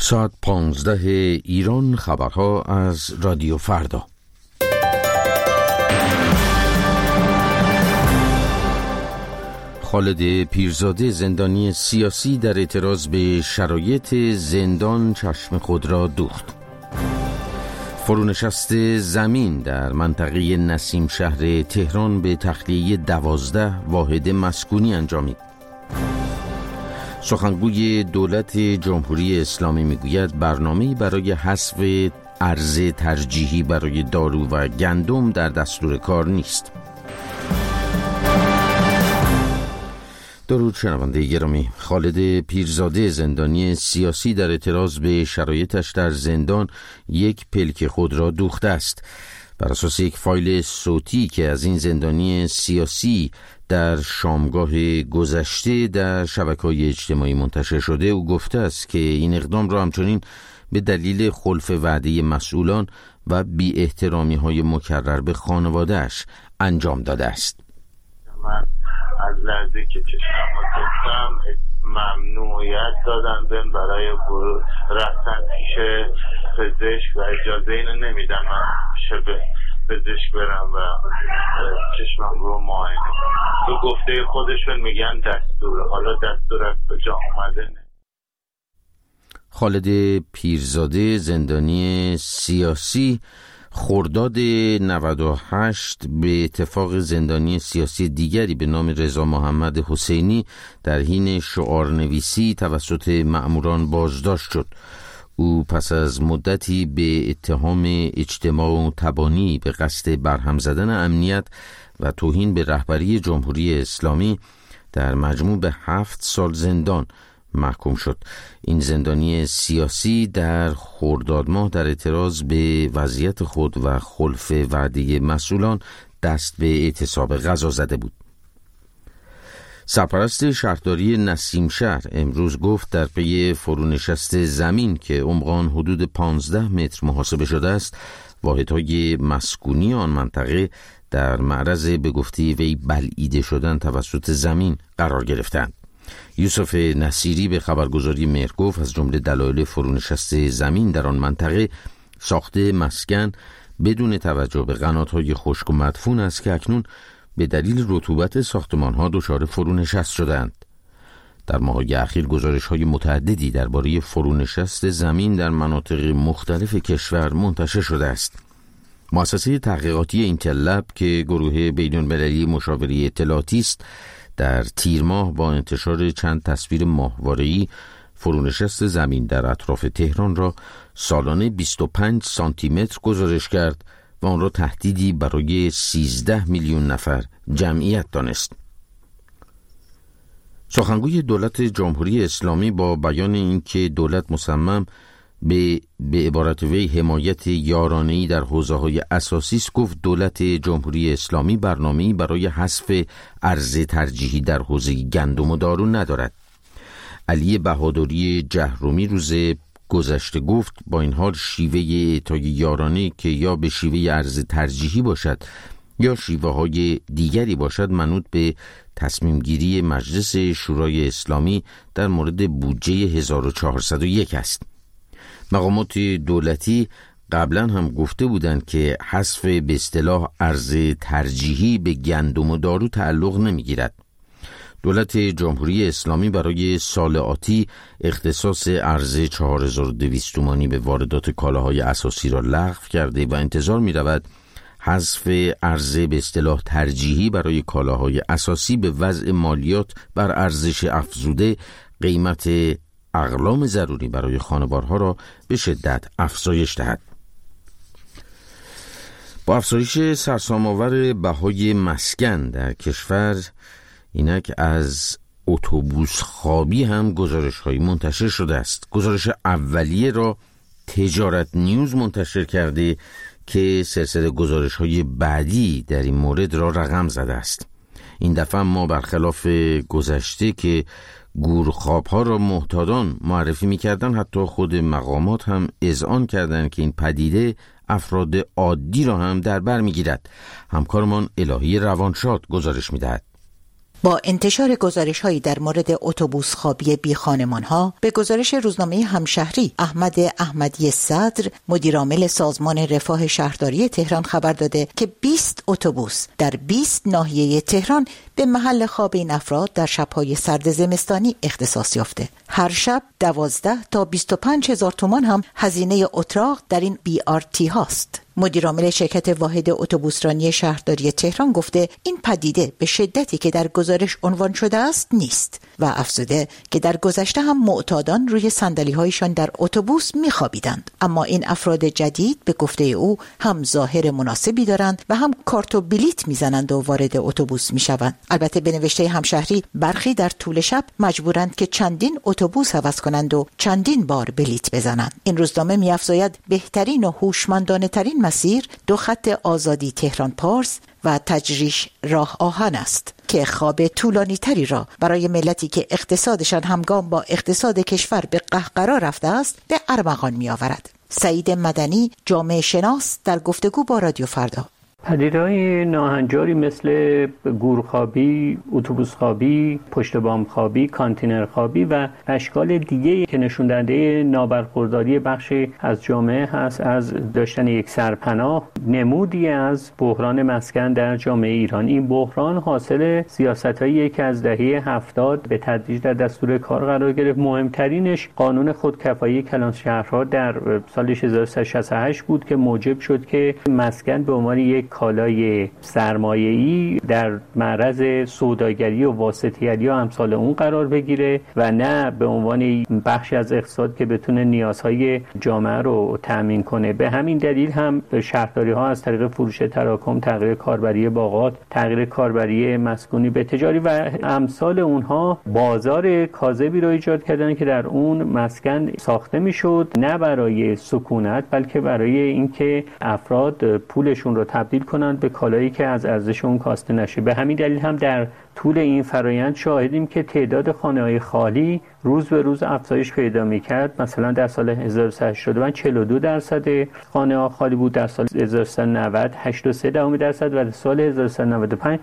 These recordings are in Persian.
ساعت 15 ایران، خبرها از رادیو فردا. خالد پیرزاده، زندانی سیاسی، در اعتراض به شرایط زندان چشم خود را دوخت. فرونشست زمین در منطقه نسیم شهر تهران به تخلیه 12 واحد مسکونی انجامید. سخنگوی دولت جمهوری اسلامی میگوید برنامه‌ای برای حذف ارز ترجیحی برای دارو و گندم در دستور کار نیست. درود شنونده گرامی. خالد پیرزاده، زندانی سیاسی، در اعتراض به شرایطش در زندان یک پلک خود را دوخته است. بر اساس یک فایل صوتی که از این زندانی سیاسی در شامگاه گذشته در شبکه‌های اجتماعی منتشر شده، او گفته است که این اقدام را همچنین به دلیل خلف وعده مسئولان و بی احترامی های مکرر به خانواده‌اش انجام داده است. من از لحظه که چشمم رو گفتم ممنوعیت دادن بهم برای رفتن پیش پزشک و اجازه اینو نمیدن من پیش پزشک برم و چشمم رو معاینه. تو گفته خودشون میگن دستور، حالا دستور از کجا اومده نه. خالد پیرزاده، زندانی سیاسی، خرداد 98 به اتفاق زندانی سیاسی دیگری به نام رضا محمد حسینی در حین شعارنویسی توسط مأموران بازداشت شد. او پس از مدتی به اتهام اجتماع و تبانی به قصد برهم زدن امنیت و توهین به رهبری جمهوری اسلامی در مجموع به 7 سال زندان محکوم شد. این زندانی سیاسی در خرداد ماه در اعتراض به وضعیت خود و خلف وعده مسئولان دست به اعتصاب غذا زده بود. سرپرست شهرداری نسیم شهر امروز گفت در پی فرونشست زمین که عمقان حدود 15 متر محاسبه شده است، واحدهای مسکونی آن منطقه در معرض به گفته وی بلعیده شدن توسط زمین قرار گرفتند. یوسف نصیری به خبرگزاری مهر گفت از جمله دلایل فرونشست زمین در آن منطقه ساخت مسکن بدون توجه به قنات‌های خشک و مدفون است که اکنون به دلیل رطوبت ساختمان‌ها دچار فرونشست شدند. در ماه‌های اخیر گزارش‌های متعددی درباره فرونشست زمین در مناطق مختلف کشور منتشر شده است. مؤسسه تحقیقاتی اینتل لب که گروه بین‌المللی مشاوره اطلاعاتی است، در تیر ماه با انتشار چند تصویر ماهواره‌ای فرونشست زمین در اطراف تهران را سالانه 25 سانتی متر گزارش کرد و آن را تهدیدی برای 13 میلیون نفر جمعیت دانست. سخنگوی دولت جمهوری اسلامی با بیان اینکه دولت مصمم به عبارت وی حمایت یارانه‌ای در حوزه‌های اساسی است، گفت دولت جمهوری اسلامی برنامه‌ای برای حذف ارز ترجیحی در حوزه گندم و دارو ندارد. علی بهادری جهرومی روز گذشته گفت با این حال شیوه اعطای یارانه که یا به شیوه ارز ترجیحی باشد یا شیوه‌های دیگری باشد منوط به تصمیم گیری مجلس شورای اسلامی در مورد بودجه 1401 است. مقامات دولتی قبلا هم گفته بودند که حذف به اصطلاح ارز ترجیحی به گندم و دارو تعلق نمیگیرد. دولت جمهوری اسلامی برای سال آتی اختصاص ارز 4200 تومانی به واردات کالاهای اساسی را لغو کرده و انتظار می رود حذف ارز به اصطلاح ترجیحی برای کالاهای اساسی به وضع مالیات بر ارزش افزوده قیمت اقلام ضروری برای خانوارها را به شدت افزایش دهد. با افزایش سرسام‌آور بهای مسکن در کشور، اینک از اتوبوس خوابی هم گزارش‌هایی منتشر شده است. گزارش اولیه را تجارت نیوز منتشر کرده که سلسله گزارش‌های بعدی در این مورد را رقم زده است. این دفعه ما برخلاف گذشته که گورخواب‌ها را محتاطان معرفی می‌کردند، حتی خود مقامات هم اذعان کردند که این پدیده افراد عادی را هم در بر می‌گیرد. همکارمان الهی روانشاد گزارش می‌دهد. با انتشار گزارش‌هایی در مورد اتوبوس خوابی بی خانمان‌ها، به گزارش روزنامه همشهری، احمد احمدی صدر، مدیرعامل سازمان رفاه شهرداری تهران خبر داده که 20 اتوبوس در 20 ناحیه تهران به محل خواب این افراد در شب‌های سرد زمستانی اختصاص یافته. هر شب 12 تا 25 هزار تومان هم هزینه اتراق در این BRT هاست. مدیرعامل شرکت واحد اتوبوسرانی شهرداری تهران گفته این پدیده به شدتی که در گزارش عنوان شده است نیست و افزوده که در گذشته هم معتادان روی صندلی‌هایشان در اتوبوس می‌خوابیدند، اما این افراد جدید به گفته او هم ظاهر مناسبی دارند و هم کارت و بلیت میزنند و وارد اتوبوس میشوند. البته به نوشته همشهری برخی در طول شب مجبورند که چندین اتوبوس عوض کنند و چندین بار بلیت بزنند. این روزنامه می‌افزاید بهترین و هوشمندانه ترین مسیر 2 خط آزادی تهران پارس و تجریش راه آهن است که خواب طولانی تری را برای ملتی که اقتصادشان همگام با اقتصاد کشور به قهقرا رفته است به ارمغان می آورد. سعید مدنی، جامعه شناس، در گفتگو با رادیو فردا: پدیده‌های ناهنجاری مثل گورخوابی، اتوبوس خوابی، پشت بام خوابی، کانتینر خوابی و اشکال دیگه‌ای که نشون دهنده نابرخورداری بخشی از جامعه هست از داشتن یک سرپناه، نمودی از بحران مسکن در جامعه ایران. این بحران حاصل سیاست‌هایی که از دهه 70 به تدریج در دستور کار قرار گرفت. مهمترینش قانون خودکفایی کلانشهرها در سال 1368 بود که موجب شد که مسکن به عنوان یک کالای سرمایه‌ای در معرض سوداگری و واسطه‌گری و امثال اون قرار بگیره و نه به عنوان بخشی از اقتصاد که بتونه نیازهای جامعه رو تامین کنه. به همین دلیل هم شهرداری‌ها از طریق فروش تراکم، تغییر کاربری باغات، تغییر کاربری مسکونی به تجاری و امثال اونها بازار کاذبی رو ایجاد کردن که در اون مسکن ساخته میشد نه برای سکونت بلکه برای اینکه افراد پولشون رو تبدیل کنند به کالایی که از ارزش اون کاسته نشه. به همین دلیل هم در طول این فرایند شاهدیم که تعداد خانه‌های خالی روز به روز افزایش پیدا می‌کرد. مثلا در سال 1382 42% خانه‌ها خالی بود، در سال 1390 8.3% و در سال 1395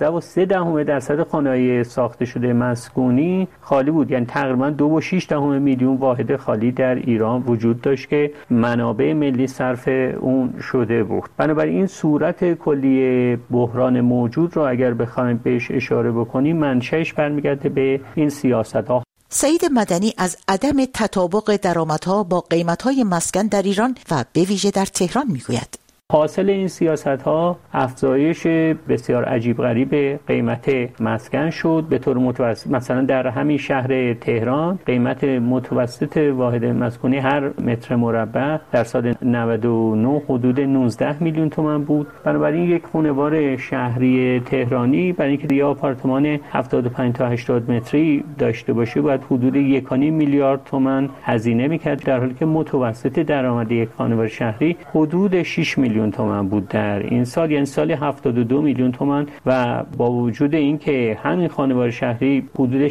11.3% خانه‌های ساخته شده مسکونی خالی بود. یعنی تقریباً 2.6 میلیون واحد خالی در ایران وجود داشت که منابع ملی صرف اون شده بود. بنابراین این صورت کلی بحران موجود رو اگر بخوایم بهش اشاره بکنیم منشأش برمیگرده به این سیاست‌ها. سعید مدنی از عدم تطابق درآمدها با قیمت‌های مسکن در ایران و به ویژه در تهران میگوید. حاصل این سیاست‌ها افزایش بسیار عجیب غریب قیمت مسکن شد به طور متوسط. مثلا در همین شهر تهران قیمت متوسط واحد مسکونی هر متر مربع در سال 99 حدود 19 میلیون تومان بود. بنابراین یک خانوار شهری تهرانی برای اینکه یه آپارتمان 75 تا 80 متری داشته باشه باید حدود 1.5 میلیارد تومان هزینه می‌کرد، در حالی که متوسط درآمد یک خانوار شهری حدود 6 میلیون تومان بود در این سال، یعنی سال 72 میلیون تومان. و با وجود اینکه همین خانوار شهری حدود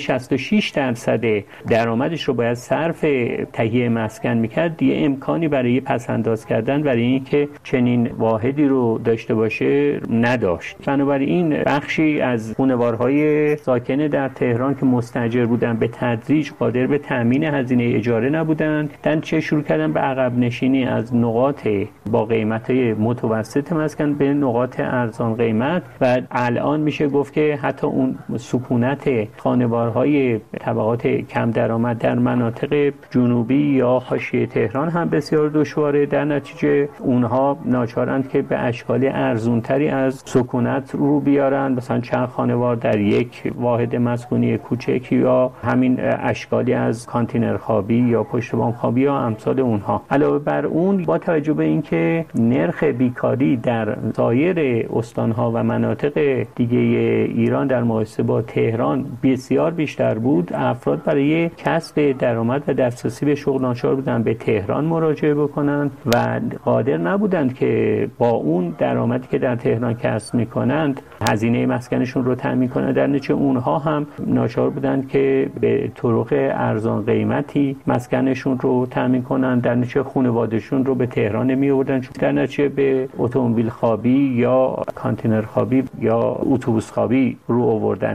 66% درآمدش رو باید صرف تهیه مسکن میکرد، دیگه امکانی برای پس‌انداز کردن برای اینکه چنین واحدی رو داشته باشه نداشت. بنابراین بخشی از خانوارهای ساکن در تهران که مستاجر بودن به تدریج قادر به تامین هزینه اجاره نبودند، در چه شروع کردن به عقب نشینی از نقاط با قیمت‌های متوسط مسکن به نقاط ارزان قیمت و الان میشه گفت که حتی اون سکونت خانوارهای طبقات کم درآمد در مناطق جنوبی یا حاشیه تهران هم بسیار دشواره. در نتیجه اونها ناچارند که به اشکال ارزونتری از سکونت رو بیارن، مثلا چند خانوار در یک واحد مسکونی کوچک یا همین اشکالی از کانتینر خوابی یا پشت بام خوابی یا امثال اونها. علاوه بر اون با توجه به اینکه نرخ بیکاری در سایر استانها و مناطق دیگه ایران در مقایسه با تهران بسیار بیشتر بود، افراد برای کسب درآمد و دسترسی به شغل ناچار بودند به تهران مراجعه بکنند و قادر نبودند که با اون درآمدی که در تهران کسب میکنند هزینه مسکنشون رو تامین کنند. در نتیجه اونها هم ناچار بودند که به طرق ارزان قیمتی مسکنشون رو تامین کنند، در نتیجه خانواده‌شون رو به تهران نمی آوردن، در نتیجه به اتومبیل خوابی یا کانتینر خوابی یا اتوبوس خوابی رو آوردند.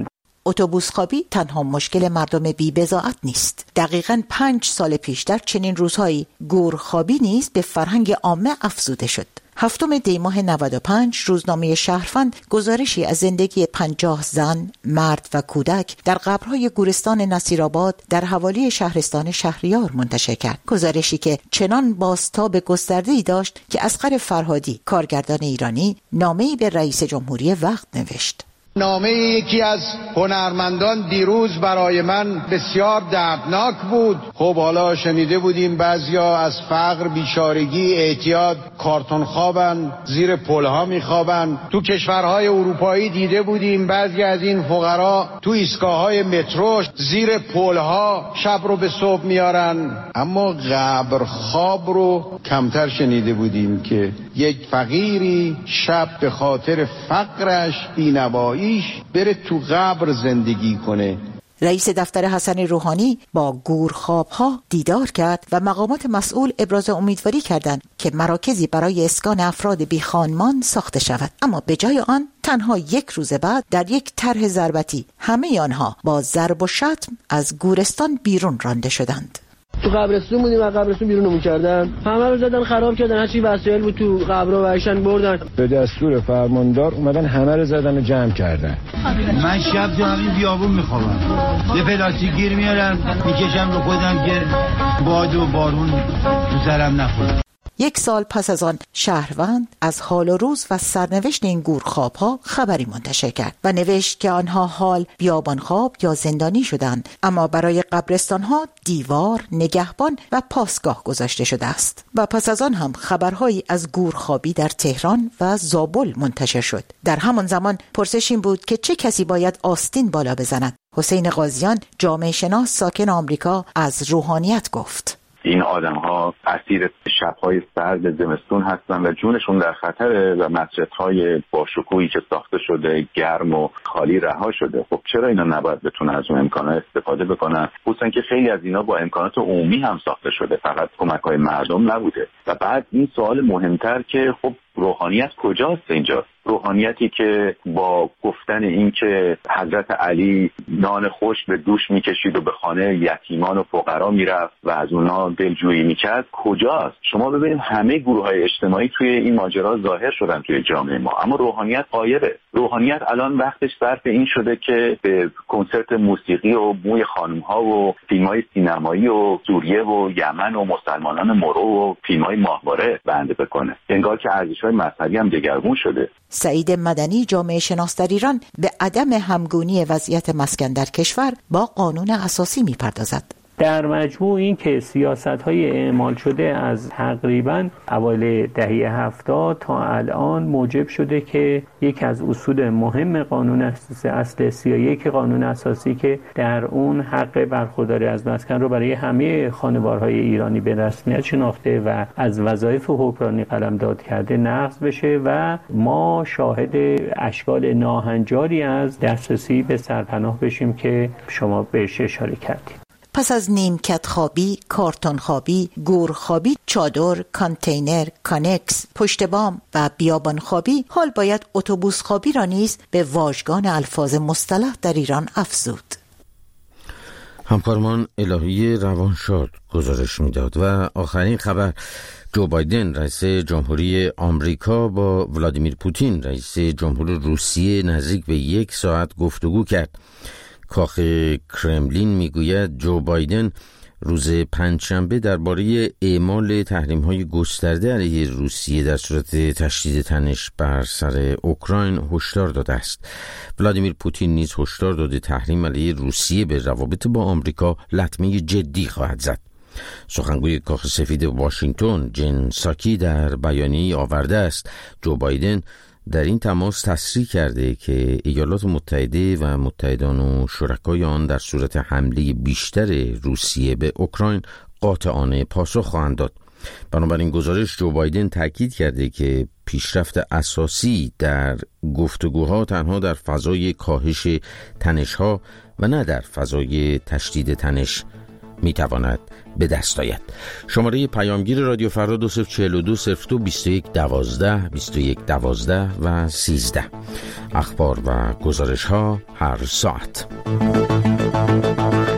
اتوبوس خوابی تنها مشکل مردم بی‌بضاعت نیست. دقیقاً 5 سال پیش در چنین روزهایی گورخوابی نیز به فرهنگ عامه افزوده شد. 7 دی ماه 95 روزنامه شهروند گزارشی از زندگی 50 زن، مرد و کودک در قبرهای گورستان نصیرآباد در حوالی شهرستان شهریار منتشر کرد. گزارشی که چنان بازتاب گسترده‌ای داشت که اصغر فرهادی، کارگردان ایرانی، نامه‌ای به رئیس جمهوری وقت نوشت. نامه یکی از هنرمندان دیروز برای من بسیار دردناک بود. خب حالا شنیده بودیم بعضیا از فقر، بیچارگی، اعتیاد کارتون خوابن، زیر پلها میخوابن. تو کشورهای اروپایی دیده بودیم بعضی از این فقرا تو ایستگاه‌های مترو زیر پلها شب رو به صبح میارن. اما قبر خواب رو کمتر شنیده بودیم که یک فقیری شب به خاطر فقرش، بی‌نواییش بره تو قبر زندگی کنه. رئیس دفتر حسن روحانی با گورخواب‌ها دیدار کرد و مقامات مسئول ابراز امیدواری کردند که مراکزی برای اسکان افراد بیخانمان ساخته شود. اما به جای آن تنها 1 روز بعد در یک طرح ضربتی همه آنها با ضرب و شتم از گورستان بیرون رانده شدند. تو قبرستون بودیم و قبرستون بیرونمون کردن، همه رو زدن، خراب کردن، هرچی وسایل بود تو قبرها برشن بردن. به دستور فرماندار اومدن همه رو زدن و جمع کردن. من شب تو همین بیابون میخوابم، یه پلاستیک گیر میارم میکشم رو خودم که باد و بارون تو سرم نخوره. 1 سال پس از آن شهروند از حال و روز و سرنوشت این گورخواب‌ها خبری منتشر کرد و نوشت که آنها حال بیابانخواب یا زندانی شدند، اما برای قبرستان‌ها دیوار، نگهبان و پاسگاه گذاشته شده است. و پس از آن هم خبرهایی از گورخوابی در تهران و زابل منتشر شد. در همان زمان پرسش این بود که چه کسی باید آستین بالا بزند. حسین قاضیان، جامعه شناس ساکن آمریکا، از روحانیت گفت: این آدم‌ها اسیر شب‌های سرد زمستون هستن و جونشون در خطره و مسجدهای با شکوهی که ساخته شده گرم و خالی رها شده. خب چرا اینا نباید بتونن از اون امکانات استفاده بکنن؟ خصوصا که خیلی از اینا با امکانات عمومی هم ساخته شده، فقط کمک‌های مردم نبوده. و بعد این سوال مهمتر که خب روحانیت کجاست اینجا؟ روحانیتی که با گفتن این که حضرت علی نان خشک به دوش میکشید و به خانه یتیمان و فقرا میرفت و از اونا دلجویی میکرد کجاست؟ شما ببینید همه گروه‌های اجتماعی توی این ماجرا ظاهر شدن توی جامعه ما، اما روحانیت غایبه. روحانیت الان وقتش صرف این شده که به کنسرت موسیقی و موی خانم‌ها و فیلم‌های سینمایی و سوریه و یمن و مسلمانان مرو و فیلم‌های ماهواره بنده بکنه. انگار که ارزش‌های مذهبی هم دگرگون شده. سعید مدنی، جامعه شناس در ایران، به عدم همگونی وضعیت مسکن در کشور با قانون اساسی می‌پردازد. در مجموع این که سیاست‌های اعمال شده از تقریباً اوایل دهه 70 تا الان موجب شده که یکی از اصول مهم قانون اساسی، اصل 31 قانون اساسی که در اون حق برخورداری از مسکن رو برای همه خانوارهای ایرانی به رسمیت شناخته و از وظایف حکمرانی قلمداد کرده نقض بشه و ما شاهد اشکال ناهنجاری از دسترسی به سرپناه بشیم که شما بهش اشاره کردید. پس از نیمکت خوابی، کارتون خوابی، گورخوابی، چادر، کانتینر، کانکس، پشت بام و بیابان خوابی، حال باید اتوبوس خوابی را نیز به واژگان الفاظ مصطلح در ایران افزود. همکارمان الهی روانشاد گزارش میداد. و آخرین خبر: جو بایدن رئیس جمهوری آمریکا با ولادیمیر پوتین رئیس جمهور روسیه نزدیک به 1 ساعت گفتگو کرد. کاخ کرملین میگوید جو بایدن روز پنجشنبه درباره اعمال تحریم‌های گسترده علیه روسیه در صورت تشدید تنش بر سر اوکراین هشدار داده است. ولادیمیر پوتین نیز هشدار داده تحریم علیه روسیه به روابط با آمریکا لطمه جدی خواهد زد. سخنگوی کاخ سفید واشنگتن جن ساکی در بیانیه‌ای آورده است جو بایدن در این تماس تصریح کرده که ایالات متحده و متحدان و شرکای آن در صورت حمله بیشتر روسیه به اوکراین قاطعانه پاسخ خواهند داد. بنابراین گزارش جو بایدن تاکید کرده که پیشرفت اساسی در گفتگوها تنها در فضای کاهش تنش‌ها و نه در فضای تشدید تنش میتواند به دست آید. شماره پیامگیر رادیو فردا 2042 02 21 12 21 12 و 13. اخبار و گزارش ها هر ساعت.